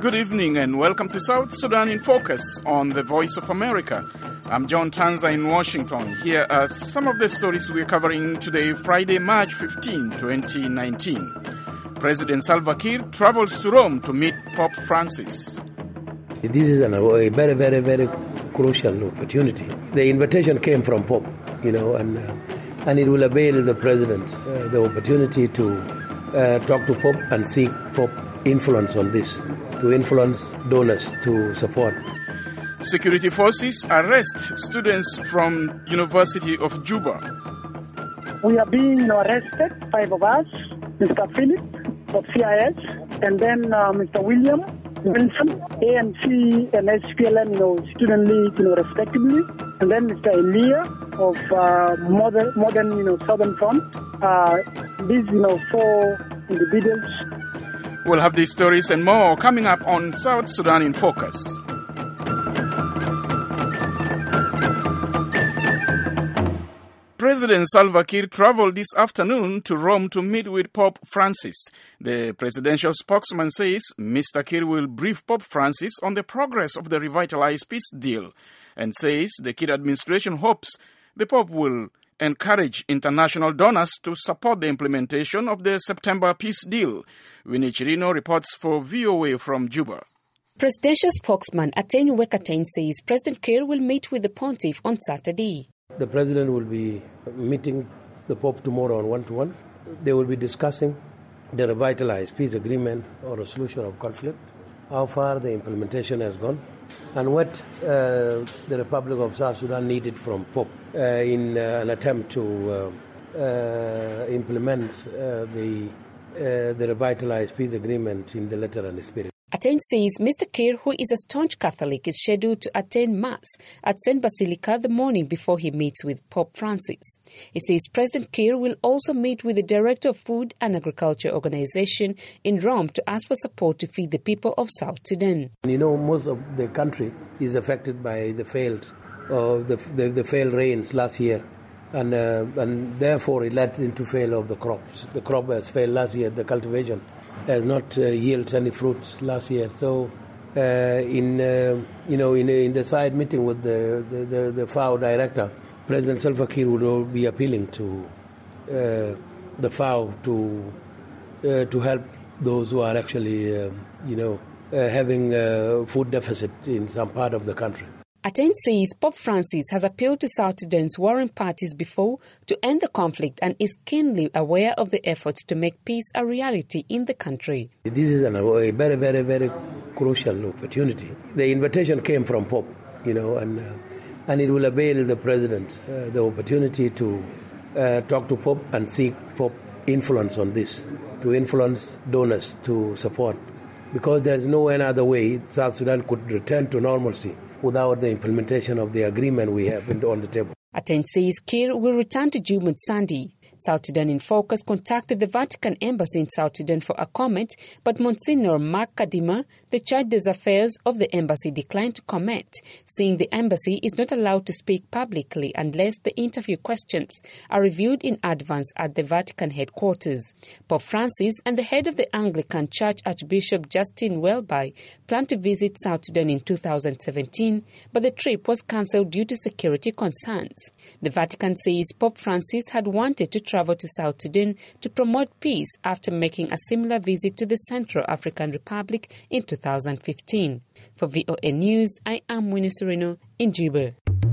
Good evening and welcome to South Sudan in Focus on the Voice of America. I'm John Tanza in Washington. Here are some of the stories we're covering today, Friday, March 15, 2019. President Salva Kiir travels to Rome to meet Pope Francis. This is a very, very, very crucial opportunity. The invitation came from Pope, and it will avail the President the opportunity to talk to Pope and seek Pope influence on this, to influence donors to support. Security forces arrest students from University of Juba. We are being arrested, 5 of us, Mr. Philip of CIS, and then Mr. William Wilson, ANC and SPLM, student league, respectively, and then Mr. Elia of modern Southern Front. These, 4 individuals. We'll have these stories and more coming up on South Sudan in Focus. President Salva Kiir traveled this afternoon to Rome to meet with Pope Francis. The presidential spokesman says Mr. Kiir will brief Pope Francis on the progress of the revitalized peace deal and says the Kiir administration hopes the Pope will encourage international donors to support the implementation of the September peace deal. Winnie Chirino reports for VOA from Juba. Presidential spokesman Ateng Wekateng says President Kiir will meet with the pontiff on Saturday. The President will be meeting the Pope tomorrow on one-to-one. They will be discussing the revitalized peace agreement or resolution of conflict, how far the implementation has gone, and what the Republic of South Sudan needed from Pope in an attempt to implement the revitalized peace agreement in the letter and the spirit. Ateng says Mr. Kiir, who is a staunch Catholic, is scheduled to attend Mass at St. Basilica the morning before he meets with Pope Francis. He says President Kiir will also meet with the Director of Food and Agriculture Organization in Rome to ask for support to feed the people of South Sudan. Most of the country is affected by the failed rains last year, and therefore it led into failure of the crops. The crop has failed last year. The cultivation has not yielded any fruits last year. So, in the side meeting with the FAO director, President Salva Kiir will be appealing to the FAO to help those who are actually having food deficit in some part of the country. Ateng says Pope Francis has appealed to South Sudan's warring parties before to end the conflict and is keenly aware of the efforts to make peace a reality in the country. This is a very, very, very crucial opportunity. The invitation came from Pope, and it will avail the President the opportunity to talk to Pope and seek Pope influence on this, to influence donors to support. Because there's no any other way South Sudan could return to normalcy without the implementation of the agreement we have on the table. Ateng says Kiir will return to Juba on Sunday. South Sudan in Focus contacted the Vatican Embassy in South Sudan for a comment, but Monsignor Mark Kadima, the charge d'affaires of the embassy, declined to comment, saying the embassy is not allowed to speak publicly unless the interview questions are reviewed in advance at the Vatican headquarters. Pope Francis and the head of the Anglican Church, Archbishop Justin Welby, planned to visit South Sudan in 2017, but the trip was cancelled due to security concerns. The Vatican says Pope Francis had wanted to travel to South Sudan to promote peace after making a similar visit to the Central African Republic in 2015. For VOA News, I am Winnie Sereno in Juba.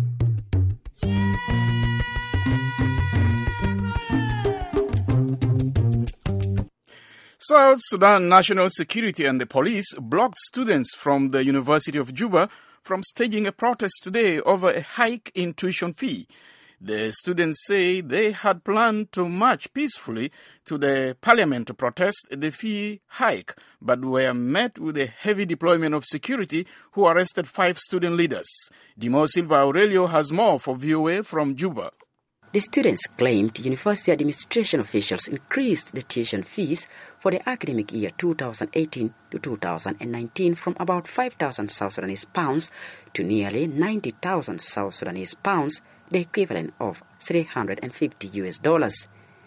South Sudan National Security and the police blocked students from the University of Juba from staging a protest today over a hike in tuition fee. The students say they had planned to march peacefully to the parliament to protest the fee hike, but were met with a heavy deployment of security who arrested 5 student leaders. Dimo Silva Aurelio has more for VOA from Juba. The students claimed university administration officials increased the tuition fees for the academic year 2018 to 2019 from about 5,000 South Sudanese pounds to nearly 90,000 South Sudanese pounds, the equivalent of $350.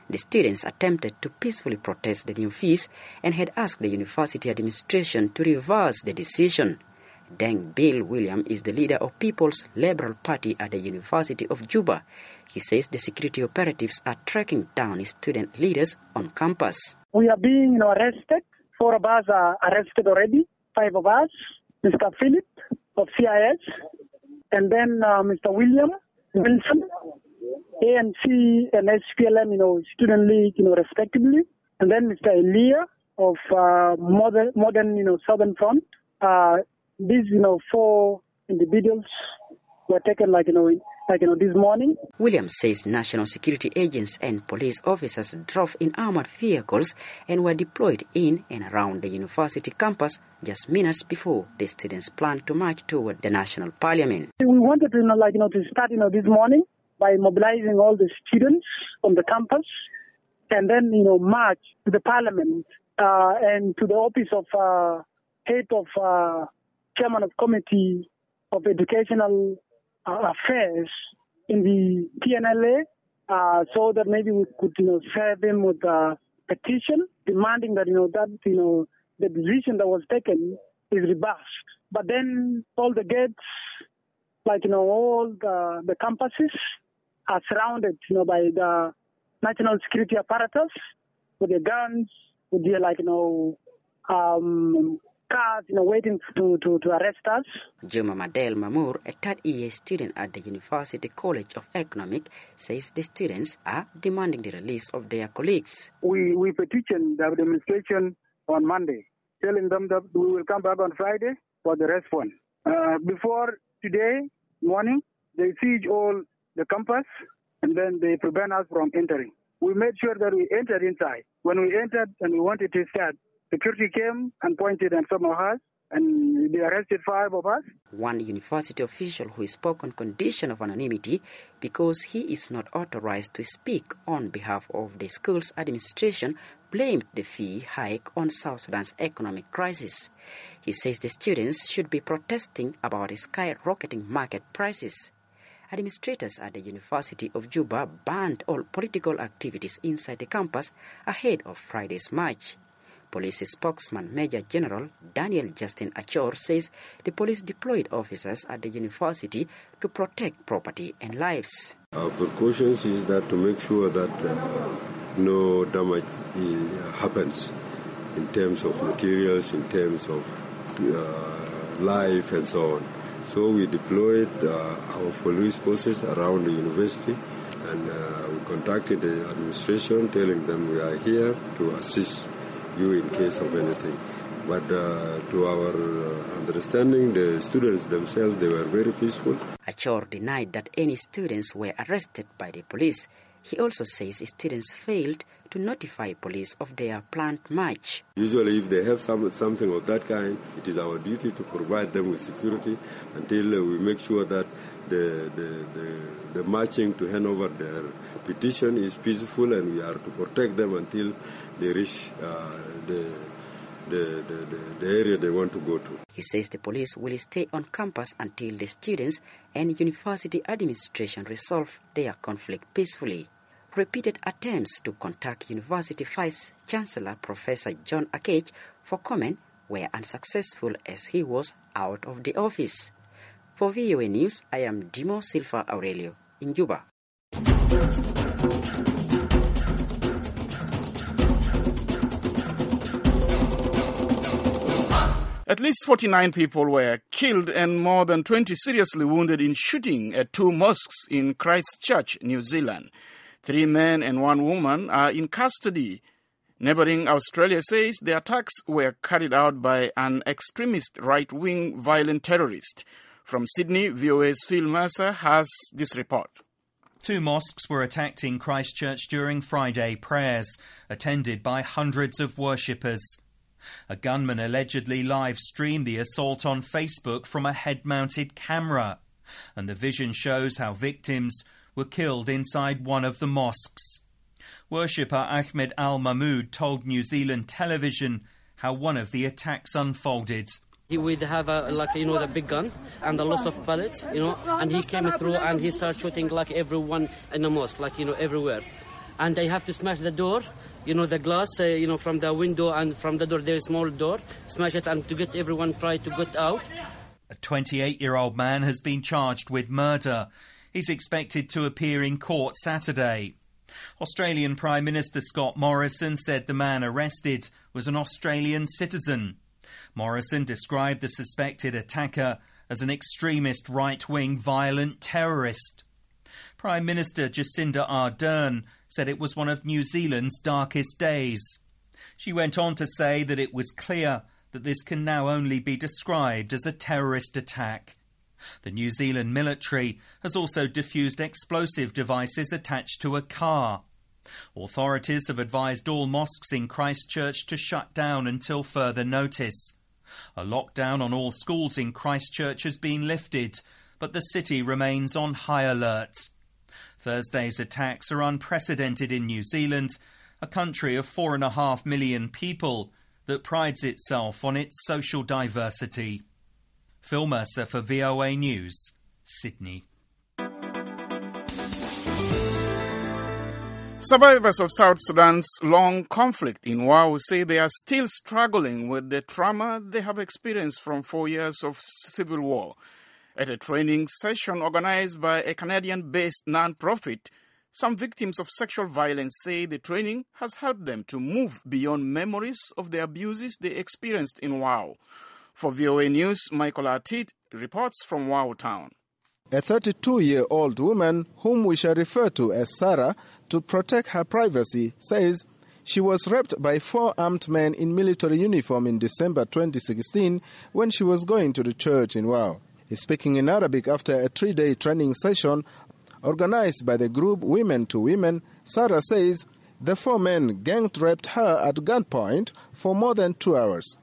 The students attempted to peacefully protest the new fees and had asked the university administration to reverse the decision. Deng Bill William is the leader of People's Liberal Party at the University of Juba. He says the security operatives are tracking down student leaders on campus. We are being arrested. 4 of us are arrested already. 5 of us, Mr. Philip of CIS, and then Mr. William Wilson, ANC and SPLM, student league, respectively, and then Mr. Elia of modern, Southern Front. These, 4 individuals were taken, this morning. Williams says national security agents and police officers drove in armored vehicles and were deployed in and around the university campus just minutes before the students planned to march toward the national parliament. We wanted to, to start, this morning by mobilizing all the students on the campus and then, march to the parliament and to the office of head of chairman of committee of educational affairs in the PNLA, so that maybe we could, serve him with a petition demanding that, the decision that was taken is reversed. But then all the gates, all the campuses are surrounded, by the national security apparatus with their guns, with their, cars, waiting to arrest us. Juma Madel Mamour, a third-year student at the University College of Economics, says the students are demanding the release of their colleagues. We petitioned the administration on Monday, telling them that we will come back on Friday for the response. Before today morning, they siege all the campus and then they prevent us from entering. We made sure that we entered inside. When we entered and we wanted to start, security came and pointed at some of us, and they arrested 5 of us. One university official who spoke on condition of anonymity because he is not authorized to speak on behalf of the school's administration blamed the fee hike on South Sudan's economic crisis. He says the students should be protesting about skyrocketing market prices. Administrators at the University of Juba banned all political activities inside the campus ahead of Friday's march. Police spokesman Major General Daniel Justin Achor says the police deployed officers at the university to protect property and lives. Our precautions is that to make sure that no damage happens in terms of materials, in terms of life and so on. So we deployed our police forces around the university and we contacted the administration telling them we are here to assist you in case of anything. But to our understanding, the students themselves, they were very peaceful. Achor denied that any students were arrested by the police. He also says students failed to notify police of their planned march. Usually if they have something of that kind, it is our duty to provide them with security until we make sure that the marching to hand over their petition is peaceful, and we are to protect them until they reach the area they want to go to. He says the police will stay on campus until the students and university administration resolve their conflict peacefully. Repeated attempts to contact University Vice Chancellor Professor John Akech for comment were unsuccessful as he was out of the office. For VOA News, I am Dimo Silva Aurelio in Juba. At least 49 people were killed and more than 20 seriously wounded in shooting at 2 mosques in Christchurch, New Zealand. 3 men and 1 woman are in custody. Neighboring Australia says the attacks were carried out by an extremist right-wing violent terrorist. From Sydney, VOA's Phil Mercer has this report. 2 mosques were attacked in Christchurch during Friday prayers, attended by hundreds of worshippers. A gunman allegedly live-streamed the assault on Facebook from a head-mounted camera, and the vision shows how victims were killed inside one of the mosques. Worshipper Ahmed Al-Mahmoud told New Zealand television how one of the attacks unfolded. He would have the big gun and a lot of bullets, and he came through and he started shooting everyone in the mosque, everywhere. and they have to smash the door, the glass, from the window and from the door, there's a small door, smash it and to get everyone try to get out. A 28-year-old man has been charged with murder. He's expected to appear in court Saturday. Australian Prime Minister Scott Morrison said the man arrested was an Australian citizen. Morrison described the suspected attacker as an extremist right-wing violent terrorist. Prime Minister Jacinda Ardern said it was one of New Zealand's darkest days. She went on to say that it was clear that this can now only be described as a terrorist attack. The New Zealand military has also defused explosive devices attached to a car. Authorities have advised all mosques in Christchurch to shut down until further notice. A lockdown on all schools in Christchurch has been lifted, but the city remains on high alert. Thursday's attacks are unprecedented in New Zealand, a country of 4.5 million people that prides itself on its social diversity. Phil Mercer for VOA News, Sydney. Survivors of South Sudan's long conflict in Wau say they are still struggling with the trauma they have experienced from 4 years of civil war. At a training session organized by a Canadian-based non-profit, some victims of sexual violence say the training has helped them to move beyond memories of the abuses they experienced in Wau. For VOA News, Michael Artit reports from Wau town. A 32-year-old woman, whom we shall refer to as Sarah, to protect her privacy, says she was raped by 4 armed men in military uniform in December 2016 when she was going to the church in Wau. Speaking in Arabic after a 3-day training session organized by the group Women to Women, Sarah says the 4 men gang-raped her at gunpoint for more than 2 hours.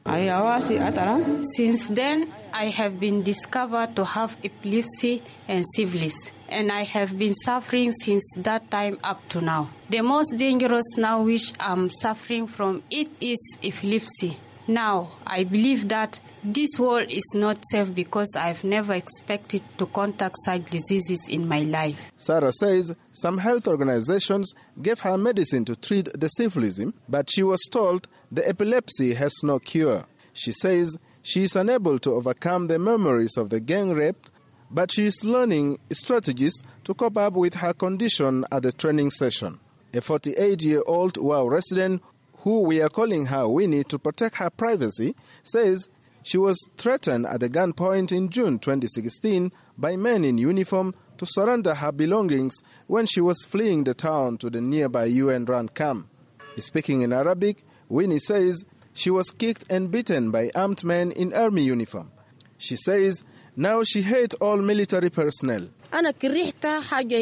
Since then, I have been discovered to have epilepsy and syphilis, and I have been suffering since that time up to now. The most dangerous now which I'm suffering from it is epilepsy. Now, I believe that this world is not safe because I've never expected to contact such diseases in my life. Sarah says some health organizations gave her medicine to treat the syphilis, but she was told the epilepsy has no cure. She says she is unable to overcome the memories of the gang rape, but she is learning strategies to cope up with her condition at the training session. A 48-year-old Wau resident, who we are calling her Winnie to protect her privacy, says she was threatened at the gunpoint in June 2016 by men in uniform to surrender her belongings when she was fleeing the town to the nearby UN-run camp. Speaking in Arabic, Winnie says she was kicked and beaten by armed men in army uniform. She says now she hates all military personnel. Whenever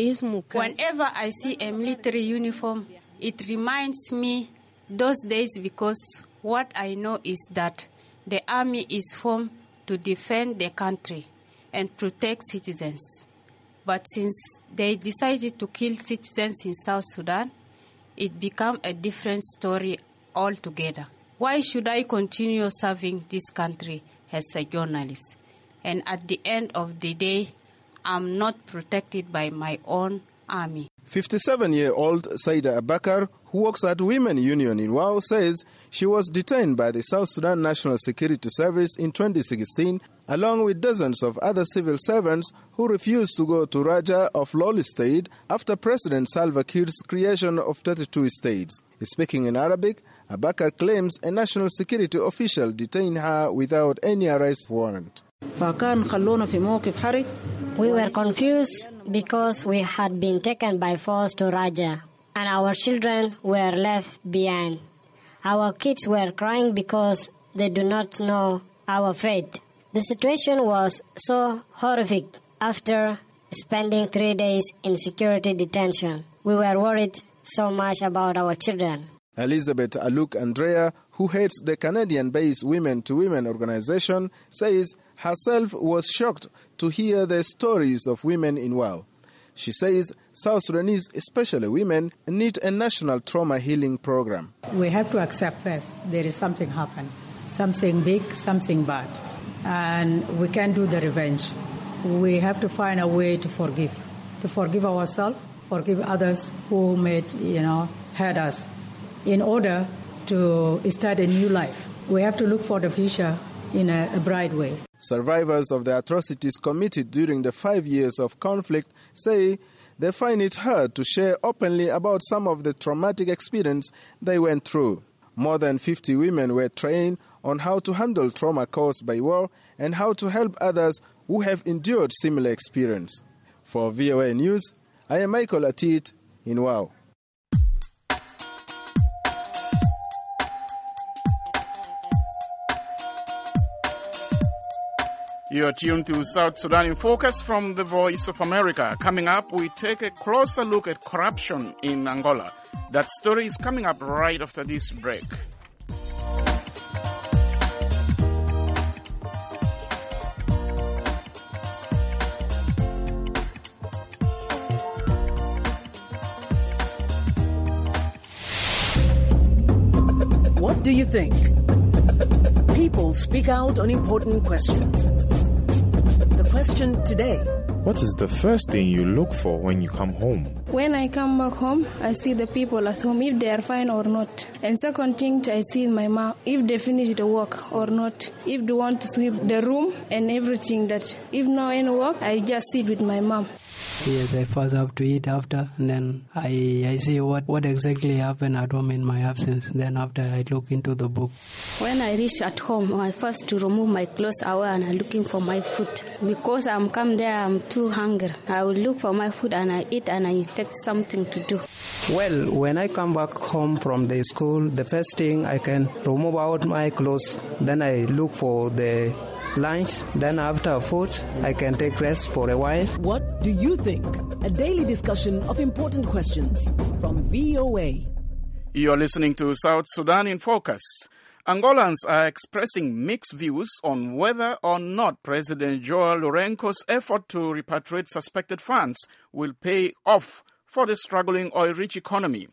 I see a military uniform, it reminds me those days because what I know is that the army is formed to defend the country and protect citizens. But since they decided to kill citizens in South Sudan, it became a different story altogether. Why should I continue serving this country as a journalist? And at the end of the day, I'm not protected by my own army. 57-year-old Saida Abakar, who works at Women Union in Wau, says she was detained by the South Sudan National Security Service in 2016, along with dozens of other civil servants who refused to go to Raja of Lol State after President Salva Kiir's creation of 32 states. Speaking in Arabic, Abakar claims a national security official detained her without any arrest warrant. We were confused because we had been taken by force to Raja, and our children were left behind. Our kids were crying because they do not know our fate. The situation was so horrific after spending 3 days in security detention. We were worried so much about our children. Elizabeth Aluk Andrea, who heads the Canadian-based Women to Women organization, says herself was shocked to hear the stories of women in Wau. She says South Sudanese, especially women, need a national trauma healing program. We have to accept this. There is something happened, something big, something bad, and we can't do the revenge. We have to find a way to forgive. to forgive ourselves, forgive others who hurt us, in order to start a new life. We have to look for the future in a bright way. Survivors of the atrocities committed during the 5 years of conflict say they find it hard to share openly about some of the traumatic experience they went through. More than 50 women were trained on how to handle trauma caused by war and how to help others who have endured similar experience. For VOA News, I am Michael Atit in Wau. You are tuned to South Sudan in Focus from the Voice of America. Coming up, we take a closer look at corruption in Angola. That story is coming up right after this break. What do you think? People speak out on important questions. The question today: what is the first thing you look for when you come home? When I come back home, I see the people at home, if they are fine or not. And second thing, I see my mom, if they finish the work or not. If they want to sweep the room and everything that. If no any work, I just sit with my mom. Yes, I first have to eat after, and then I see what exactly happened at home in my absence. Then after, I look into the book. When I reach at home, I first to remove my clothes away and I'm looking for my food. Because I'm come there, I'm too hungry. I will look for my food and I eat and I take something to do. Well, when I come back home from the school, the first thing I can remove out my clothes. Then I look for the lunch. Then after food, I can take rest for a while. What do you think? A daily discussion of important questions from VOA. You're listening to South Sudan in Focus. Angolans are expressing mixed views on whether or not President Joao Lourenco's effort to repatriate suspected funds will pay off for the struggling oil-rich economy.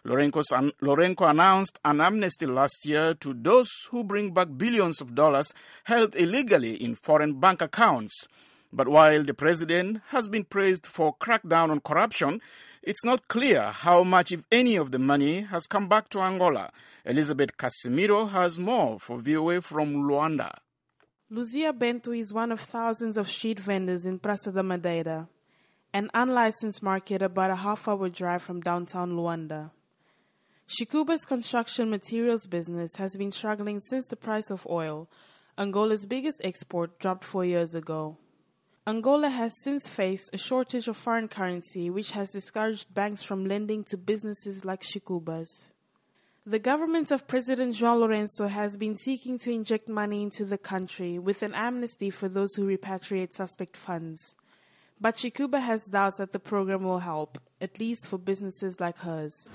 Lourenco announced an amnesty last year to those who bring back billions of dollars held illegally in foreign bank accounts. But while the president has been praised for crackdown on corruption, it's not clear how much, if any, of the money has come back to Angola. Elizabeth Casimiro has more for VOA from Luanda. Luzia Bento is one of thousands of street vendors in Praça da Madeira, an unlicensed market about a half-hour drive from downtown Luanda. Shikuba's construction materials business has been struggling since the price of oil, Angola's biggest export, dropped 4 years ago. Angola has since faced a shortage of foreign currency, which has discouraged banks from lending to businesses like Shikuba's. The government of President João Lourenço has been seeking to inject money into the country with an amnesty for those who repatriate suspect funds. But Shikuba has doubts that the program will help, at least for businesses like hers.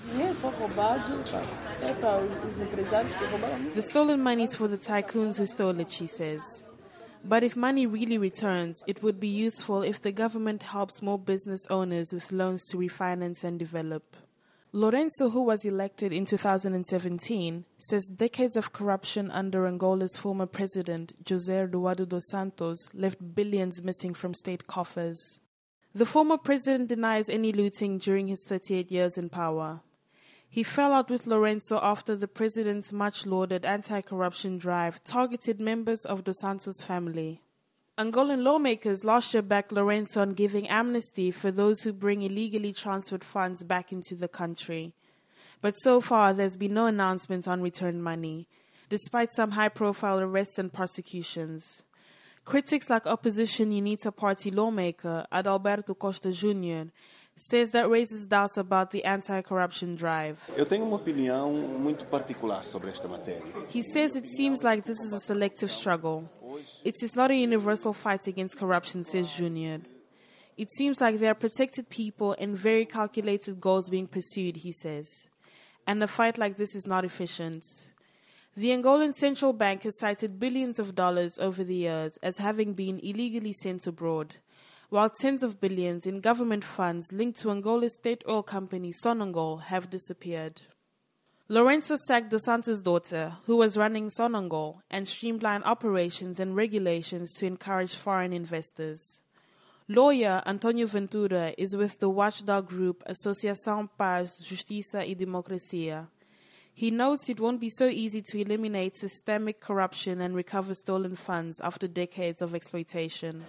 The stolen money is for the tycoons who stole it, she says. But if money really returns, it would be useful if the government helps more business owners with loans to refinance and develop. Lourenço, who was elected in 2017, says decades of corruption under Angola's former president, José Eduardo dos Santos, left billions missing from state coffers. The former president denies any looting during his 38 years in power. He fell out with Lourenço after the president's much-lauded anti-corruption drive targeted members of Dos Santos' family. Angolan lawmakers last year backed Lourenço on giving amnesty for those who bring illegally transferred funds back into the country. But so far, there's been no announcement on returned money, despite some high-profile arrests and prosecutions. Critics like opposition UNITA party lawmaker Adalberto Costa Jr. says that raises doubts about the anti-corruption drive. Eu tenho uma opinião muito particular sobre esta matéria. He says it seems like this is a selective struggle. It is not a universal fight against corruption, says Junior. It seems like there are protected people and very calculated goals being pursued, he says. And a fight like this is not efficient. The Angolan Central Bank has cited billions of dollars over the years as having been illegally sent abroad, while tens of billions in government funds linked to Angola's state oil company Sonangol have disappeared. Lourenço sacked Dos Santos' daughter, who was running Sonangol, and streamlined operations and regulations to encourage foreign investors. Lawyer Antonio Ventura is with the watchdog group Associação Paz, Justiça e Democracia. He notes it won't be so easy to eliminate systemic corruption and recover stolen funds after decades of exploitation.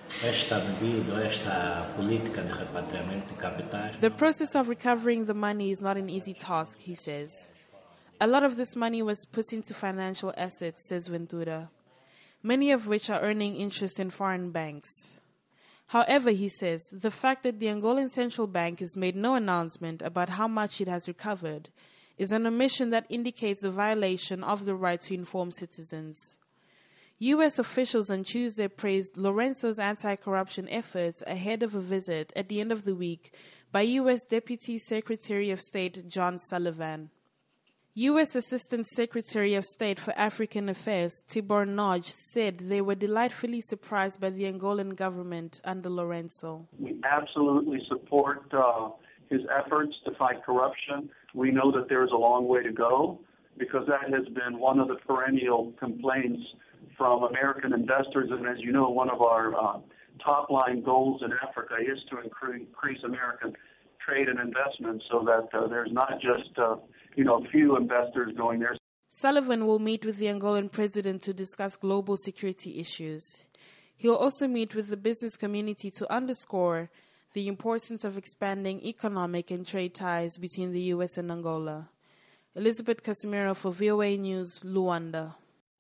The process of recovering the money is not an easy task, he says. A lot of this money was put into financial assets, says Ventura, many of which are earning interest in foreign banks. However, he says, the fact that the Angolan Central Bank has made no announcement about how much it has recovered is an omission that indicates the violation of the right to inform citizens. U.S. officials on Tuesday praised Lourenço's anti-corruption efforts ahead of a visit at the end of the week by U.S. Deputy Secretary of State John Sullivan. U.S. Assistant Secretary of State for African Affairs Tibor Nagy said they were delightfully surprised by the Angolan government under Lourenço. We absolutely support his efforts to fight corruption. We know that there is a long way to go because that has been one of the perennial complaints from American investors. And as you know, one of our top-line goals in Africa is to increase American trade and investment so that there's not just few investors going there. Sullivan will meet with the Angolan president to discuss global security issues. He'll also meet with the business community to underscore the importance of expanding economic and trade ties between the U.S. and Angola. Elizabeth Casimiro for VOA News, Luanda.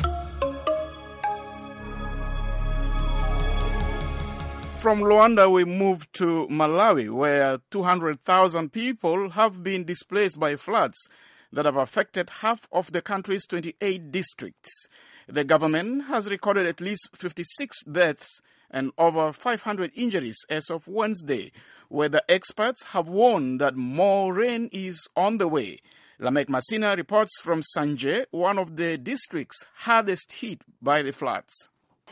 From Luanda, we move to Malawi, where 200,000 people have been displaced by floods that have affected half of the country's 28 districts. The government has recorded at least 56 deaths and over 500 injuries as of Wednesday. Weather experts have warned that more rain is on the way. Lamek Masina reports from Sanje, one of the districts hardest hit by the floods.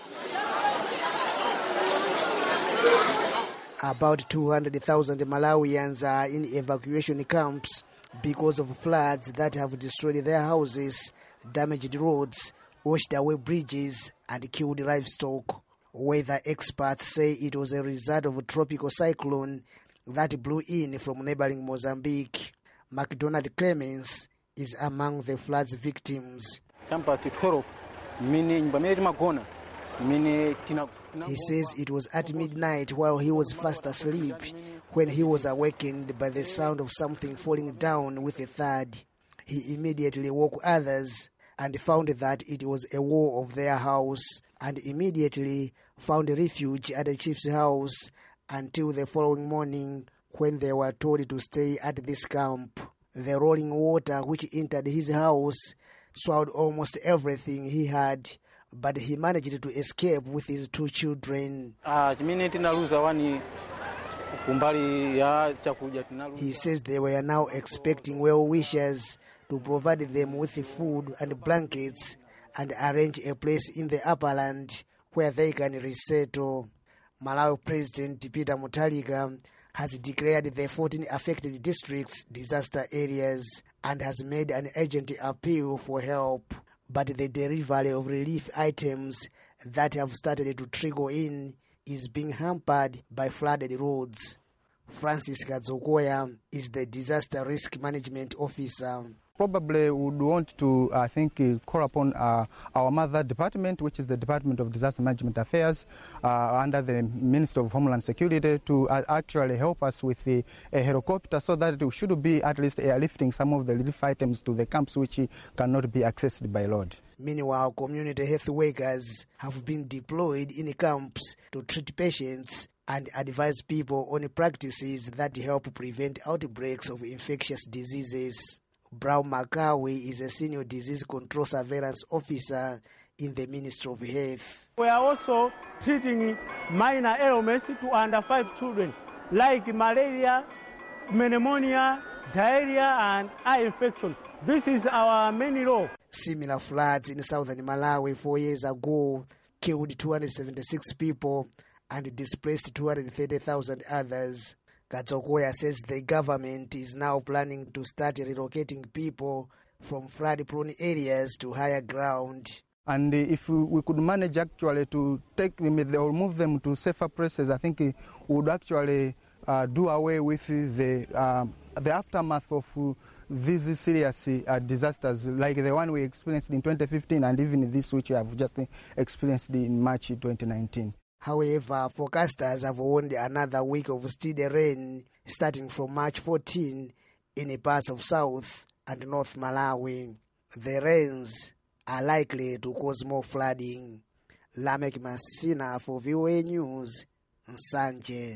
About 200,000 Malawians are in evacuation camps because of floods that have destroyed their houses, damaged roads, washed away bridges, and killed livestock. Weather experts say it was a result of a tropical cyclone that blew in from neighboring Mozambique. McDonald Clemens is among the flood's victims. He says it was at midnight while he was fast asleep when he was awakened by the sound of something falling down with a thud. He immediately woke others and found that it was a wall of their house, and immediately found refuge at the chief's house until the following morning when they were told to stay at this camp. The rolling water which entered his house swallowed almost everything he had, but he managed to escape with his two children. He says they were now expecting well-wishers to provide them with food and blankets and arrange a place in the upperland where they can resettle. Malawi President Peter Mutharika has declared the 14 affected districts disaster areas and has made an urgent appeal for help. But the delivery of relief items that have started to trickle in is being hampered by flooded roads. Francis Kadzokoya is the Disaster Risk Management Officer. Probably would want to, call upon our mother department, which is the Department of Disaster Management Affairs, under the Minister of Homeland Security, to actually help us with a helicopter so that we should be at least airlifting some of the relief items to the camps which cannot be accessed by road. Meanwhile, community health workers have been deployed in camps to treat patients and advise people on practices that help prevent outbreaks of infectious diseases. Brown Makawi is a senior disease control surveillance officer in the Ministry of Health. We are also treating minor ailments to under 5 children, like malaria, pneumonia, diarrhea, and eye infection. This is our main role. Similar floods in southern Malawi 4 years ago killed 276 people and displaced 230,000 others. Kadzokoya says the government is now planning to start relocating people from flood-prone areas to higher ground. And if we could manage actually to take them or move them to safer places, I think it would actually do away with the aftermath of these serious disasters like the one we experienced in 2015 and even this which we have just experienced in March 2019. However, forecasters have warned another week of steady rain starting from March 14 in parts of South and North Malawi. The rains are likely to cause more flooding. Lamek Masina for VOA News, Nsanje.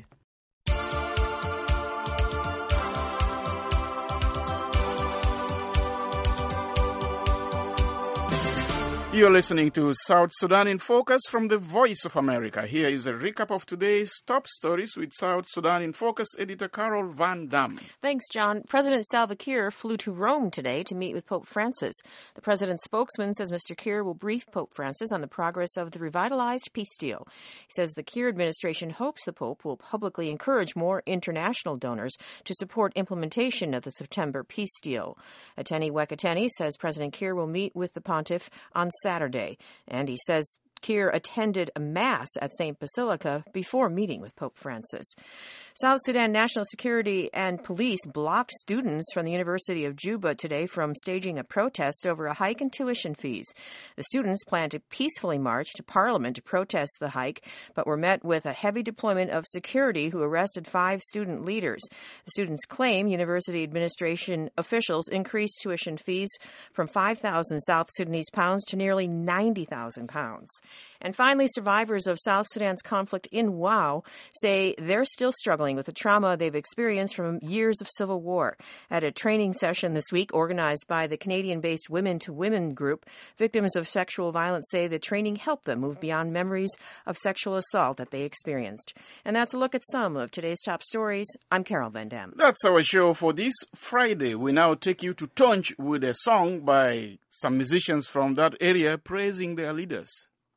You're listening to South Sudan in Focus from the Voice of America. Here is a recap of today's top stories with South Sudan in Focus editor Carol Van Dam. Thanks, John. President Salva Kiir flew to Rome today to meet with Pope Francis. The president's spokesman says Mr. Kiir will brief Pope Francis on the progress of the revitalized peace deal. He says the Kiir administration hopes the Pope will publicly encourage more international donors to support implementation of the September peace deal. Ateni Wekateni says President Kiir will meet with the pontiff on Saturday, and he says Kiir attended a mass at St. Basilica before meeting with Pope Francis. South Sudan National Security and Police blocked students from the University of Juba today from staging a protest over a hike in tuition fees. The students planned to peacefully march to Parliament to protest the hike, but were met with a heavy deployment of security who arrested 5 student leaders. The students claim university administration officials increased tuition fees from 5,000 South Sudanese pounds to nearly 90,000 pounds. And finally, survivors of South Sudan's conflict in Wau say they're still struggling with the trauma they've experienced from years of civil war. At a training session this week organized by the Canadian-based Women to Women group, victims of sexual violence say the training helped them move beyond memories of sexual assault that they experienced. And that's a look at some of today's top stories. I'm Carol Van Dam. That's our show for this Friday. We now take you to Tonj with a song by some musicians from that area praising their leaders.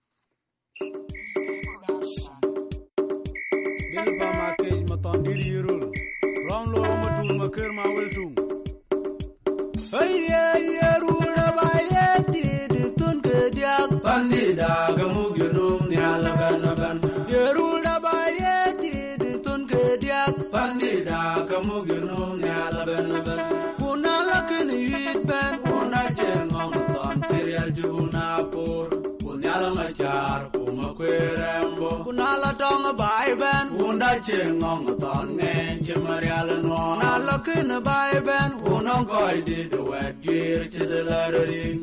Kunala dong bai ben unda chengong ton ngen chimarial no na lokin bai ben unong koi di the wet gear to the lettering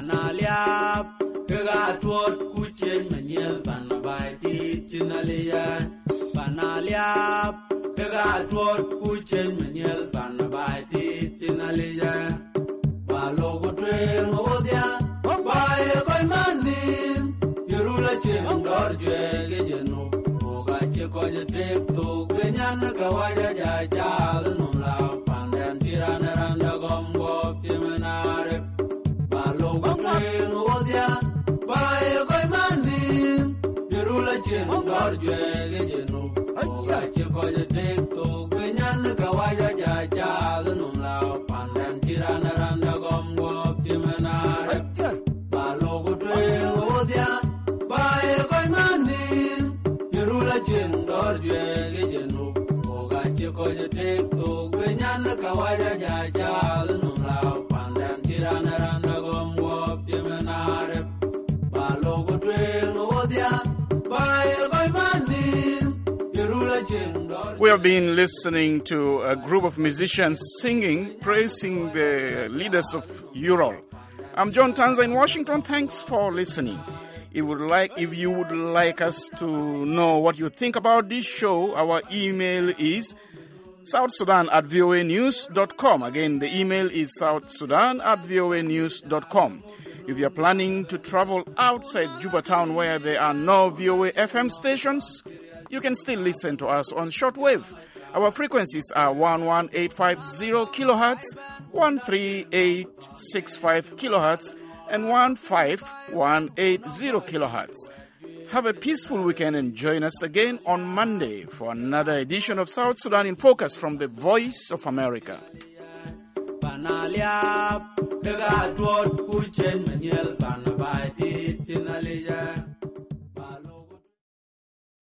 panalia ga tuot kuchen manyel pan bai ti chinalia panalia ga tuot kuchen manyel pan bai ti chinalia palo go tren odia bai koi manin yerula chen dor je gejeno oga che ko je te to kenyan ka waja ja ja no la pandan tirana randa gombo pimenare palo go tren odia bai koi manin yerula chen dor je gejeno oga che ko je te to kenyan ka waja ja ja no la pandan tirana randa gombo pimenare palo go tren odia bai koi manin yerula chen dor je gejeno oga che ko je te to kenyan ka waja ja ja no la pandan tirana randa gombo pimenare palo go tren odia bai koi manin yerula chen dor. We have been listening to a group of musicians singing, praising the leaders of Ural. I'm John Tanza in Washington. Thanks for listening. If you would like us to know what you think about this show, our email is southsudan@voanews.com. Again, the email is southsudan@voanews.com. If you're planning to travel outside Juba town where there are no VOA FM stations, you can still listen to us on shortwave. Our frequencies are 11850 kilohertz, 13865 kilohertz, and 15180 kilohertz. Have a peaceful weekend and join us again on Monday for another edition of South Sudan in Focus from the Voice of America. Panalia,